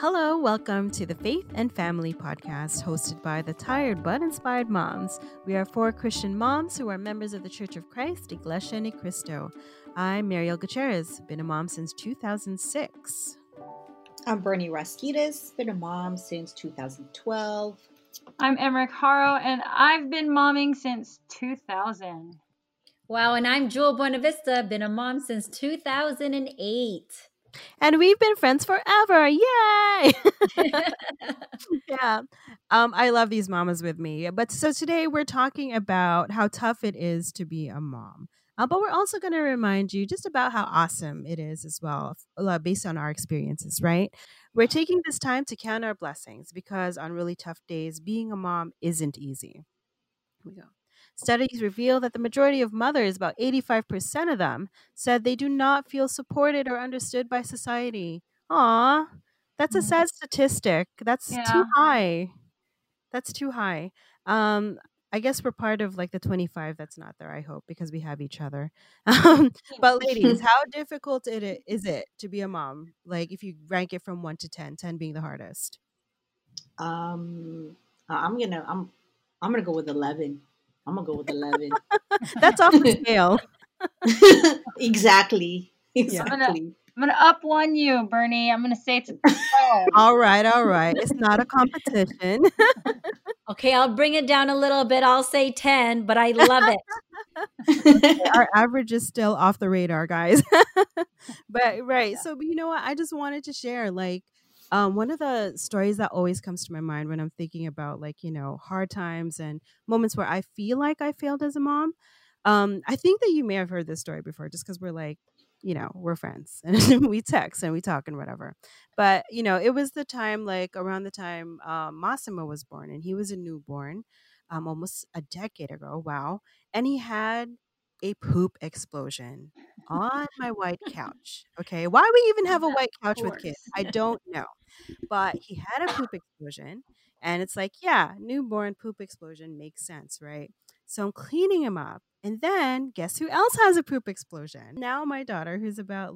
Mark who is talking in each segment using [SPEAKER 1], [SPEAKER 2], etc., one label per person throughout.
[SPEAKER 1] Hello, welcome to the Faith and Family Podcast, hosted by the Tired but Inspired Moms. We are four Christian moms who are members of the Church of Christ, Iglesia Ni Cristo. I'm Mariel Gutierrez, been a mom since 2006.
[SPEAKER 2] I'm Bernie Raskidas, been a mom since 2012.
[SPEAKER 3] I'm Emmerich Haro, and I've been momming since 2000.
[SPEAKER 4] Wow, and I'm Jewel Buenavista, been a mom since 2008.
[SPEAKER 1] And we've been friends forever. Yay! Yeah. I love these mamas with me. But so today we're talking about how tough it is to be a mom. But we're also going to remind you just about how awesome it is as well, based on our experiences, right? We're taking this time to count our blessings because on really tough days, being a mom isn't easy. Here we go. Studies reveal that the majority of mothers, about 85% of them, said they do not feel supported or understood by society. Aw, that's a sad statistic. That's too high. That's too high. I guess we're part of like the 25 that's not there, I hope, because we have each other. But ladies, how difficult is it to be a mom? Like if you rank it from 1 to 10, 10 being the hardest.
[SPEAKER 2] I'm gonna go with 11. I'm gonna go with 11.
[SPEAKER 1] That's off the scale.
[SPEAKER 2] Exactly.
[SPEAKER 3] I'm gonna up one you, Bernie. I'm gonna say it's a 12.
[SPEAKER 1] All right. It's not a competition.
[SPEAKER 4] Okay, I'll bring it down a little bit. I'll say 10, but I love it.
[SPEAKER 1] Our average is still off the radar, guys. But right. So, but you know what? I just wanted to share one of the stories that always comes to my mind when I'm thinking about hard times and moments where I feel like I failed as a mom. I think that you may have heard this story before just because we're we're friends and we text and we talk and whatever. But, it was the time, around the time Massimo was born, and he was a newborn almost a decade ago. Wow. And he had a poop explosion on my white couch. Okay. Why we even have a white couch with kids, I don't know. But he had a poop explosion. And it's like, yeah, newborn poop explosion makes sense, right? So I'm cleaning him up. And then guess who else has a poop explosion? Now my daughter, who's about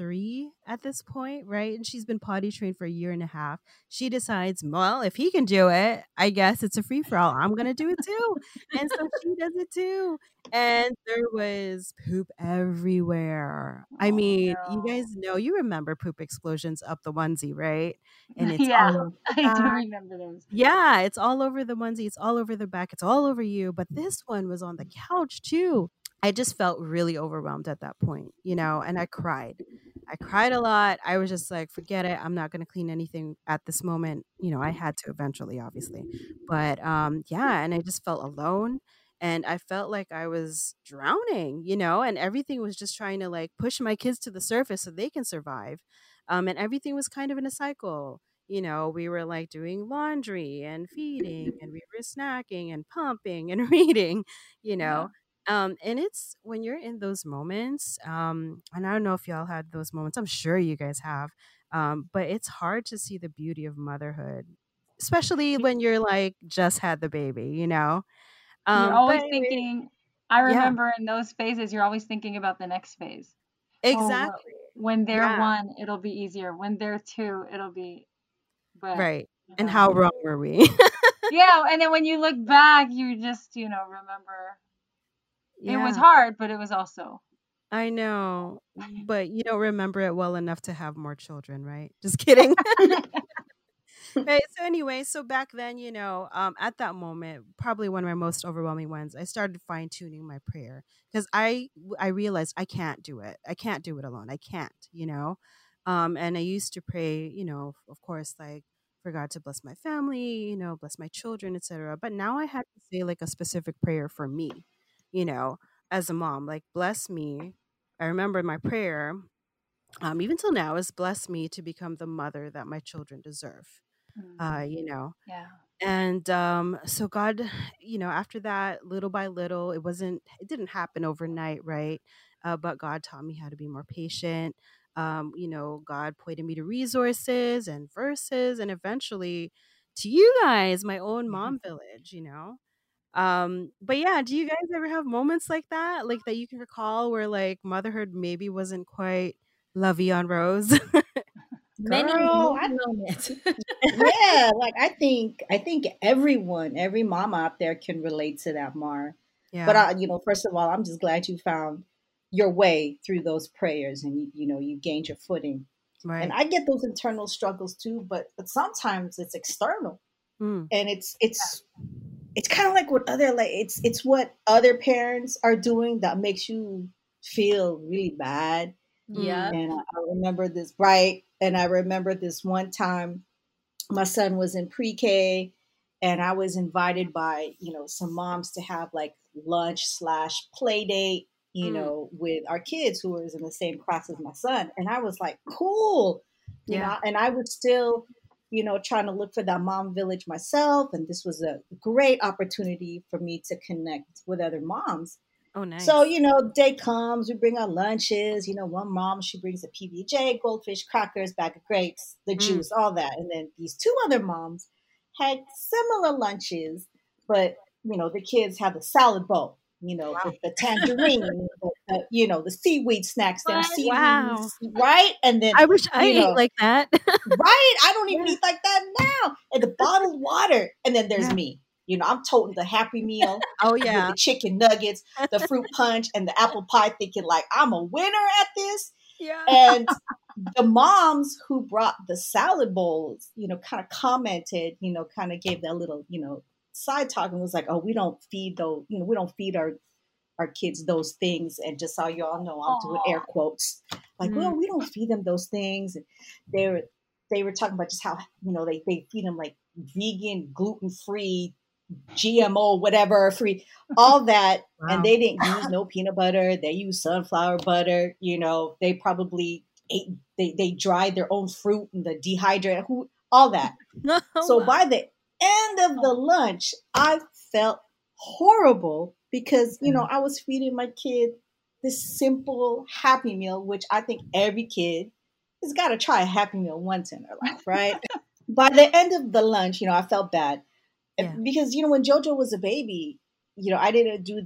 [SPEAKER 1] 3 at this point, right? And she's been potty trained for a year and a half. She decides, well, if he can do it, I guess it's a free for all. I'm going to do it too. And so she does it too. And there was poop everywhere. I mean, you guys know, you remember poop explosions up the onesie, right? And it's
[SPEAKER 3] I do remember those.
[SPEAKER 1] Yeah, it's all over the onesie, it's all over the back, it's all over you. But this one was on the couch too. I just felt really overwhelmed at that point, and I cried. I cried a lot. I was just like, forget it. I'm not going to clean anything at this moment. I had to eventually, obviously. But yeah, and I just felt alone. And I felt like I was drowning, and everything was just trying to push my kids to the surface so they can survive. And everything was kind of in a cycle. We were doing laundry and feeding, and we were snacking and pumping and reading,
[SPEAKER 3] Yeah.
[SPEAKER 1] And it's when you're in those moments, and I don't know if y'all had those moments. I'm sure you guys have. But it's hard to see the beauty of motherhood, especially when you're just had the baby,
[SPEAKER 3] You're always
[SPEAKER 1] but
[SPEAKER 3] thinking, I remember in those phases, you're always thinking about the next phase.
[SPEAKER 1] exactly.
[SPEAKER 3] When they're 1, it'll be easier. When they're 2, it'll be. But,
[SPEAKER 1] right. And how wrong were we?
[SPEAKER 3] Yeah. And then when you look back, you just, remember it was hard, but it was also.
[SPEAKER 1] I know, but you don't remember it well enough to have more children, right? Just kidding. Right. So anyway, so back then, at that moment, probably one of my most overwhelming ones, I started fine tuning my prayer because I realized I can't do it. I can't do it alone. I can't, and I used to pray, of course, for God to bless my family, bless my children, etc. But now I had to say a specific prayer for me, as a mom, bless me. I remember my prayer, even till now, is bless me to become the mother that my children deserve.
[SPEAKER 3] Yeah.
[SPEAKER 1] And so God, after that, little by little, it didn't happen overnight, right? But God taught me how to be more patient. God pointed me to resources and verses, and eventually to you guys, my own mom village. But yeah, do you guys ever have moments like that you can recall where motherhood maybe wasn't quite lovey on rose?
[SPEAKER 4] Many,
[SPEAKER 2] Girl,
[SPEAKER 4] many moments.
[SPEAKER 2] yeah, like I think every mom out there can relate to that, Mar. But
[SPEAKER 1] Yeah.
[SPEAKER 2] first of all, I'm just glad you found your way through those prayers, and you gained your footing. And
[SPEAKER 1] Right.
[SPEAKER 2] I get those internal struggles too, but sometimes it's external,
[SPEAKER 1] Mm.
[SPEAKER 2] and it's kind of like what other like it's what other parents are doing that makes you feel really bad.
[SPEAKER 4] Yep.
[SPEAKER 1] Mm.
[SPEAKER 2] And I remember this, right, and I remember this one time my son was in pre-K, and I was invited by some moms to have like lunch slash play date,
[SPEAKER 1] Mm.
[SPEAKER 2] with our kids who was in the same class as my son. And I was like, cool,
[SPEAKER 1] Yeah.
[SPEAKER 2] and I was still trying to look for that mom village myself, and this was a great opportunity for me to connect with other moms.
[SPEAKER 1] Oh,
[SPEAKER 2] So,
[SPEAKER 1] nice.
[SPEAKER 2] day comes, we bring our lunches. One mom, she brings a PBJ, goldfish, crackers, bag of grapes, the
[SPEAKER 1] Mm.
[SPEAKER 2] juice, all that. And then these two other moms had similar lunches, but, the kids have the salad bowl,
[SPEAKER 1] Wow.
[SPEAKER 2] the tangerine, the seaweed snacks, them
[SPEAKER 3] What?
[SPEAKER 1] Wow.
[SPEAKER 2] seaweeds, right? And then,
[SPEAKER 1] I wish I
[SPEAKER 2] you
[SPEAKER 1] ate
[SPEAKER 2] know,
[SPEAKER 1] like that.
[SPEAKER 2] right? I don't even
[SPEAKER 1] Yeah.
[SPEAKER 2] eat like that now. And the bottled water. And then there's
[SPEAKER 1] Yeah.
[SPEAKER 2] me. I'm toting the Happy Meal
[SPEAKER 1] Oh,
[SPEAKER 2] with
[SPEAKER 1] yeah.
[SPEAKER 2] the chicken nuggets, the fruit punch, and the apple pie, thinking like I'm a winner at this.
[SPEAKER 1] Yeah.
[SPEAKER 2] And the moms who brought the salad bowls, kind of commented, kind of gave that little, side talk, and was like, oh, we don't feed those, we don't feed our kids those things. And just so y'all know, I'm doing air
[SPEAKER 3] Oh,
[SPEAKER 2] quotes, like,
[SPEAKER 1] Mm.
[SPEAKER 2] well, we don't feed them those things. And they were talking about just how they feed them like vegan, gluten free, GMO, whatever free, all that. And
[SPEAKER 1] Wow.
[SPEAKER 2] they didn't use no peanut butter. They use sunflower butter. They probably ate, they dried their own fruit and the dehydrated, all that.
[SPEAKER 1] Oh,
[SPEAKER 2] So
[SPEAKER 1] wow.
[SPEAKER 2] by the end of the lunch, I felt horrible because,
[SPEAKER 1] Yeah.
[SPEAKER 2] I was feeding my kid this simple Happy Meal, which I think every kid has got to try a Happy Meal once in their life, right? By the end of the lunch, I felt bad
[SPEAKER 1] Yeah.
[SPEAKER 2] because when Jojo was a baby, I didn't do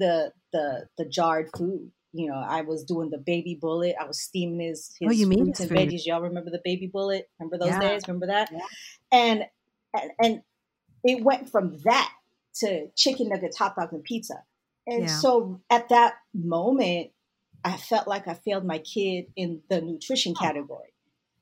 [SPEAKER 2] the jarred food. I was doing the baby bullet. I was steaming his
[SPEAKER 1] Oh, you
[SPEAKER 2] his
[SPEAKER 1] made
[SPEAKER 2] fruits
[SPEAKER 1] his
[SPEAKER 2] and
[SPEAKER 1] food.
[SPEAKER 2] veggies. Y'all remember the baby bullet? Remember those
[SPEAKER 1] Yeah.
[SPEAKER 2] days? Remember that?
[SPEAKER 3] yeah.
[SPEAKER 2] And and it went from that to chicken nuggets, hot dogs, and pizza. And
[SPEAKER 1] Yeah.
[SPEAKER 2] so at that moment, I felt like I failed my kid in the nutrition
[SPEAKER 3] Oh,
[SPEAKER 2] category.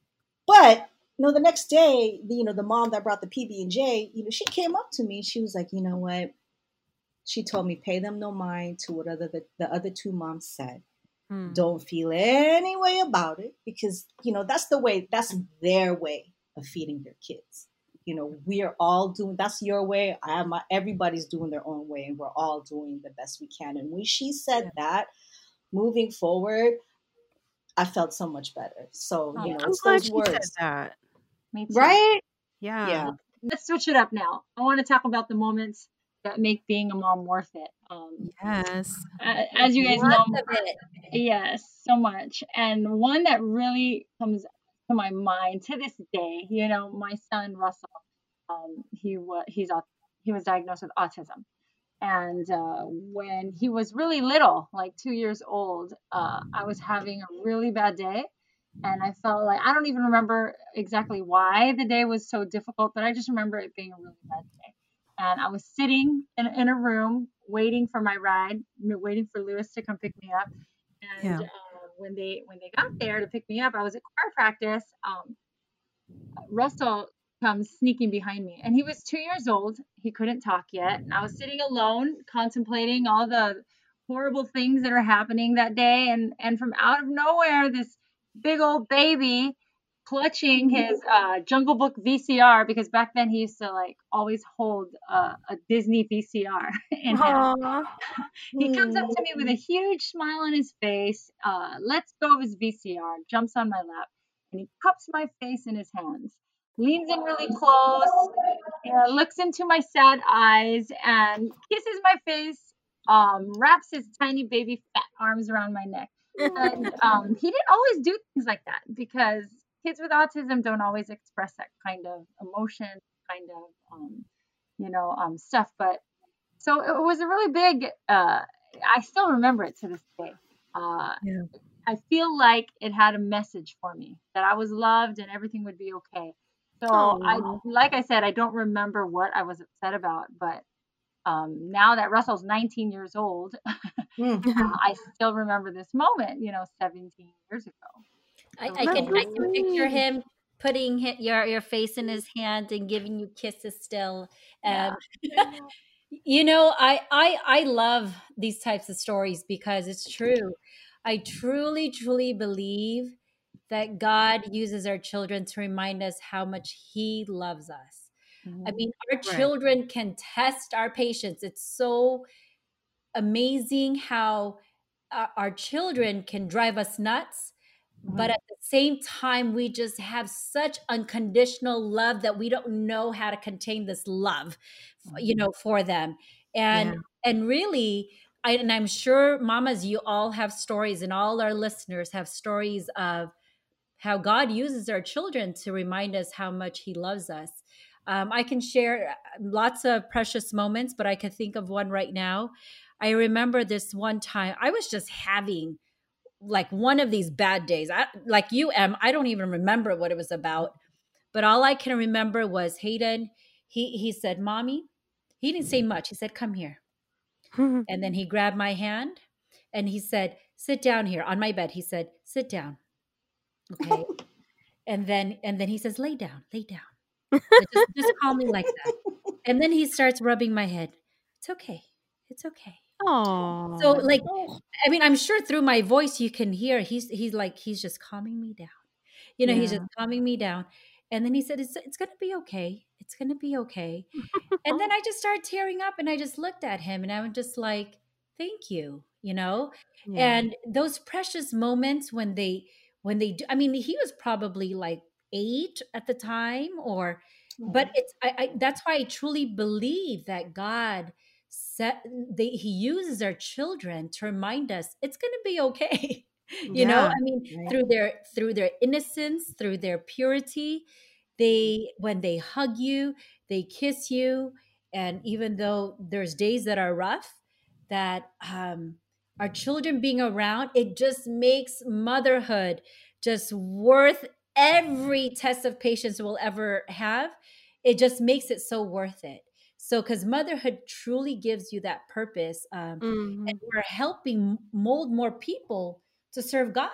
[SPEAKER 2] But the next day, the mom that brought the PB and J, she came up to me. She was like, you know what? She told me, pay them no mind to what the other two moms said.
[SPEAKER 1] Mm.
[SPEAKER 2] Don't feel any way about it because that's their way of feeding their kids. We're all doing that's your way. Everybody's doing their own way, and we're all doing the best we can. And when she said that, moving forward, I felt so much better. So
[SPEAKER 3] oh,
[SPEAKER 1] I'm
[SPEAKER 2] it's
[SPEAKER 1] glad
[SPEAKER 2] those
[SPEAKER 1] she said
[SPEAKER 2] words,
[SPEAKER 1] that.
[SPEAKER 3] me too.
[SPEAKER 2] right?
[SPEAKER 1] Yeah.
[SPEAKER 2] Yeah.
[SPEAKER 3] Let's switch it up now. I want to talk about the moments that make being a mom worth it.
[SPEAKER 1] Yes.
[SPEAKER 3] As you guys know,
[SPEAKER 4] Lots of it.
[SPEAKER 3] yes, so much. And one that really comes to my mind to this day, my son Russell, he was diagnosed with autism. And when he was really little, like 2 years old, I was having a really bad day. And I felt like I don't even remember exactly why the day was so difficult, but I just remember it being a really bad day. And I was sitting in a room waiting for my ride, waiting for Lewis to come pick me up. And
[SPEAKER 1] Yeah.
[SPEAKER 3] when they got there to pick me up, I was at choir practice. Russell comes sneaking behind me, and he was 2 years old. He couldn't talk yet. And I was sitting alone, contemplating all the horrible things that are happening that day. And from out of nowhere, this big old baby clutching his Jungle Book VCR, because back then he used to like always hold a Disney VCR in hand.
[SPEAKER 1] Aw.
[SPEAKER 3] He comes up to me with a huge smile on his face, lets go of his VCR, jumps on my lap, and he cups my face in his hands, leans in really close, looks into my sad eyes, and kisses my face, wraps his tiny baby fat arms around my neck. And he didn't always do things like that because kids with autism don't always express that kind of emotion, kind of stuff. But so it was a really big. I still remember it to this day.
[SPEAKER 1] Yeah.
[SPEAKER 3] I feel like it had a message for me that I was loved and everything would be okay. So
[SPEAKER 1] Oh,
[SPEAKER 3] like I said, I don't remember what I was upset about, but now that Russell's 19 years old,
[SPEAKER 2] Mm.
[SPEAKER 3] I still remember this moment, 17 years ago.
[SPEAKER 4] I,
[SPEAKER 3] It
[SPEAKER 4] I
[SPEAKER 3] was
[SPEAKER 4] can
[SPEAKER 1] that's
[SPEAKER 4] I
[SPEAKER 1] so
[SPEAKER 4] can picture
[SPEAKER 1] sweet.
[SPEAKER 4] him putting your face in his hand and giving you kisses still.
[SPEAKER 3] yeah.
[SPEAKER 4] Um, I love these types of stories because it's true. I truly, truly believe that God uses our children to remind us how much He loves us. I
[SPEAKER 3] Mhm.
[SPEAKER 4] mean, our
[SPEAKER 1] Right.
[SPEAKER 4] children can test our patience. It's so amazing how our children can drive us nuts, but
[SPEAKER 3] Mhm.
[SPEAKER 4] at the same time we just have such unconditional love that we don't know how to contain this love,
[SPEAKER 3] Mhm.
[SPEAKER 4] for them. and
[SPEAKER 1] Yeah.
[SPEAKER 4] and really, I'm sure mamas, you all have stories, and all our listeners have stories of how God uses our children to remind us how much He loves us. I can share lots of precious moments, but I can think of one right now. I remember this one time I was just having like one of these bad days. Like you, Em, I don't even remember what it was about, but all I can remember was Hayden. He said, "Mommy," he didn't say much. He said, "Come here," and then he grabbed my hand and he said, "Sit down here on my bed." He said, "Sit down." Okay. And then he says, lay down. Just call me like that. And then he starts rubbing my head. It's okay. It's okay. So
[SPEAKER 1] Oh.
[SPEAKER 4] like,
[SPEAKER 2] Oh.
[SPEAKER 4] I mean, I'm sure through my voice you can hear he's like he's just calming me down. He's just
[SPEAKER 1] Yeah.
[SPEAKER 4] calming me down. And then he said, it's gonna be okay. It's gonna be okay. And then I just started tearing up and I just looked at him and I was just like, thank you.
[SPEAKER 1] Yeah.
[SPEAKER 4] And those precious moments when they do, I mean, he was probably like 8 at the time, but
[SPEAKER 3] Mhm.
[SPEAKER 4] that's why I truly believe that God set he uses our children to remind us it's going to be okay.
[SPEAKER 1] Yeah.
[SPEAKER 4] I mean,
[SPEAKER 2] Right.
[SPEAKER 4] through their innocence, through their purity, they when they hug you, they kiss you, and even though there's days that are rough, that our children being around, it just makes motherhood just worth every test of patience we'll ever have. It just makes it so worth it. So, because motherhood truly gives you that purpose, and
[SPEAKER 1] Hmm.
[SPEAKER 4] we're helping mold more people to serve God.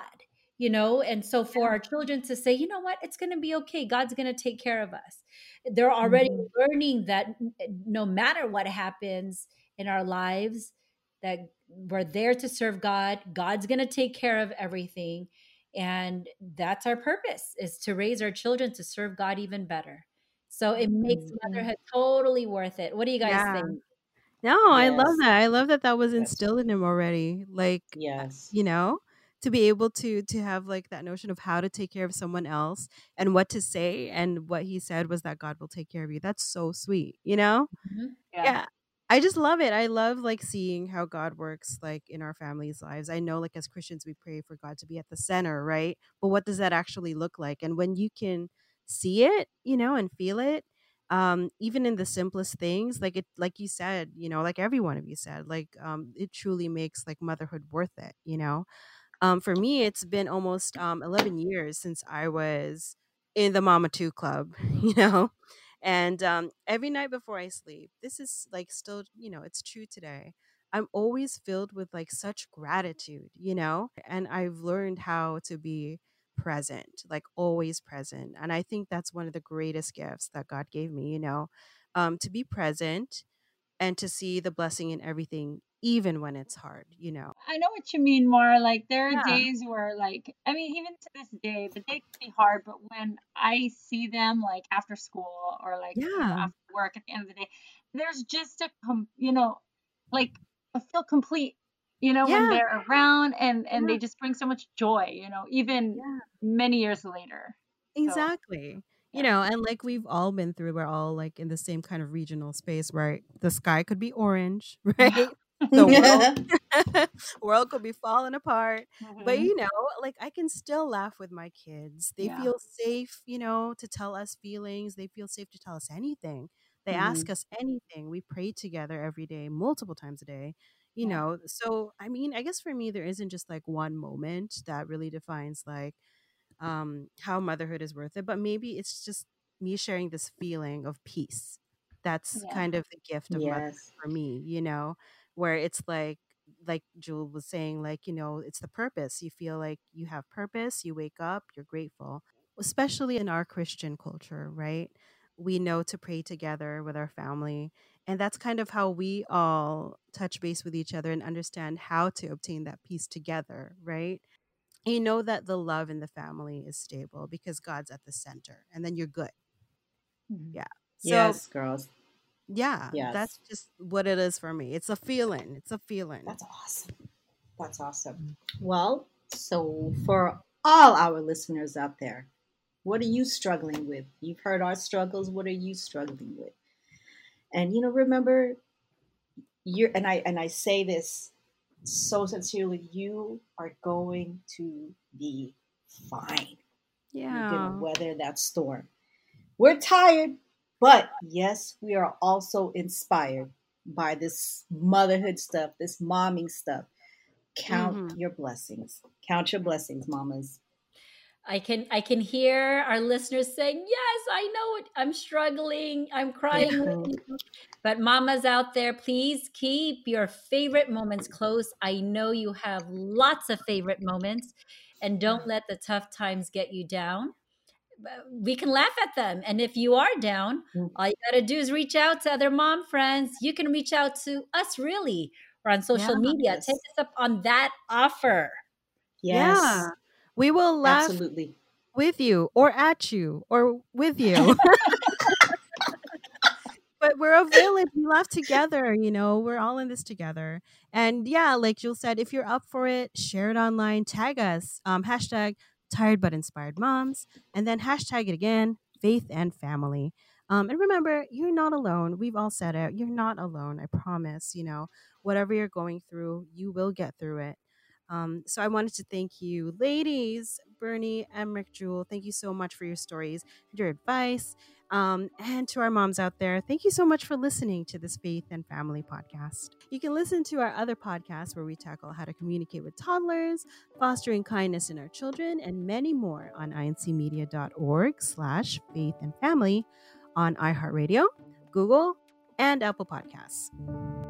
[SPEAKER 4] And so for our children to say, you know what, it's going to be okay. God's going to take care of us. They're already
[SPEAKER 3] Mhm.
[SPEAKER 4] learning that no matter what happens in our lives, that we're there to serve God. God's going to take care of everything. And that's our purpose, is to raise our children to serve God even better. So it makes
[SPEAKER 2] Mhm.
[SPEAKER 4] motherhood totally worth it. What do you guys
[SPEAKER 1] Yeah.
[SPEAKER 4] think?
[SPEAKER 1] No, I love
[SPEAKER 2] Yes.
[SPEAKER 1] that. I love that that was
[SPEAKER 2] That's
[SPEAKER 1] instilled in him already. Like,
[SPEAKER 2] yes.
[SPEAKER 1] you know, to be able to have like that notion of how to take care of someone else and what to say, and what he said was that God will take care of you. That's so sweet.
[SPEAKER 4] Mhm.
[SPEAKER 3] Yeah.
[SPEAKER 1] Yeah. I just love it. I love like seeing how God works like in our families' lives. I know like as Christians we pray for God to be at the center, right? But what does that actually look like? And when you can see it, and feel it, even in the simplest things, like it like you said, like every one of you said, like it truly makes like motherhood worth it. For me, it's been almost 11 years since I was in the Mama 2 club, you know? And every night before I sleep, this is like still, it's true today. I'm always filled with like such gratitude, and I've learned how to be present, like always present. And I think that's one of the greatest gifts that God gave me, to be present and to see the blessing in everything, even when it's hard.
[SPEAKER 3] I know what you mean, More like there are
[SPEAKER 1] Yeah.
[SPEAKER 3] days where, like, I mean, even to this day, the day can be hard, but when I see them like after school or like,
[SPEAKER 1] Yeah.
[SPEAKER 3] after work at the end of the day, there's just like I feel complete, when
[SPEAKER 1] Yeah.
[SPEAKER 3] they're around and
[SPEAKER 1] Yeah.
[SPEAKER 3] they just bring so much joy, even
[SPEAKER 1] Yeah.
[SPEAKER 3] many years later. So,
[SPEAKER 1] Exactly.
[SPEAKER 3] yeah.
[SPEAKER 1] And like we've all been through, we're all like in the same kind of regional space, right? The sky could be orange, right? The world world could be falling apart. But
[SPEAKER 3] Mhm.
[SPEAKER 1] like I can still laugh with my kids. They
[SPEAKER 3] Yeah.
[SPEAKER 1] feel safe, to tell us feelings. They feel safe to tell us anything. They ask
[SPEAKER 3] Mhm.
[SPEAKER 1] us anything. We pray together every day, multiple times a day. you know. So I mean, I guess for me there isn't just like one moment that really defines like how motherhood is worth it, but maybe it's just me sharing this feeling of peace. That's
[SPEAKER 3] Yeah.
[SPEAKER 1] kind of the gift of motherhood
[SPEAKER 2] Yes.
[SPEAKER 1] for me, you know, where it's like Jewel was saying, like, you know, it's the purpose. You feel like you have purpose, you wake up, you're grateful, especially in our Christian culture, right? We know to pray together with our family. And that's kind of how we all touch base with each other and understand how to obtain that peace together, right? You know that the love in the family is stable because God's at the center, and then you're good.
[SPEAKER 3] Mhm.
[SPEAKER 1] Yeah. So,
[SPEAKER 2] Yes, girls.
[SPEAKER 1] yeah,
[SPEAKER 2] Yes.
[SPEAKER 1] that's just what it is for me. It's a feeling. It's a feeling.
[SPEAKER 2] That's awesome. That's awesome. Well, so for all our listeners out there, what are you struggling with? You've heard our struggles. What are you struggling with? And remember, I say this so sincerely, you are going to be fine. You're gonna
[SPEAKER 1] Yeah.
[SPEAKER 2] weather that storm. We're tired, but yes, we are also inspired by this motherhood stuff, this momming stuff. Count
[SPEAKER 1] Mm-hmm.
[SPEAKER 2] your blessings. Count your blessings, mamas.
[SPEAKER 4] I can hear our listeners saying, "Yes, I know it. I'm struggling. I'm crying with
[SPEAKER 2] Mhm.
[SPEAKER 4] you." But mamas out there, please keep your favorite moments close. I know you have lots of favorite moments, and don't let the tough times get you down. We can laugh at them. And if you are down, all you got to do is reach out to other mom friends. You can reach out to us, really, or on
[SPEAKER 1] Yeah.
[SPEAKER 4] social media. Take
[SPEAKER 2] Yes.
[SPEAKER 4] us up on that offer.
[SPEAKER 2] Yes.
[SPEAKER 1] Yeah. We will laugh
[SPEAKER 2] Absolutely.
[SPEAKER 1] with you or at you or with you. But we're a village. We laugh together, you know. We're all in this together. And yeah, like Jules said, if you're up for it, share it online, tag us. Hashtag tired but inspired moms. And then hashtag it again, faith and family. And remember, you're not alone. We've all said it. You're not alone. I promise. You know, whatever you're going through, you will get through it. So I wanted to thank you, ladies, Bernie, Emmerich, Jewel. Thank you so much for your stories and your advice. And to our moms out there, thank you so much for listening to this Faith and Family podcast. You can listen to our other podcasts where we tackle how to communicate with toddlers, fostering kindness in our children, and many more on incmedia.org/faith and family on iHeartRadio, Google, and Apple Podcasts.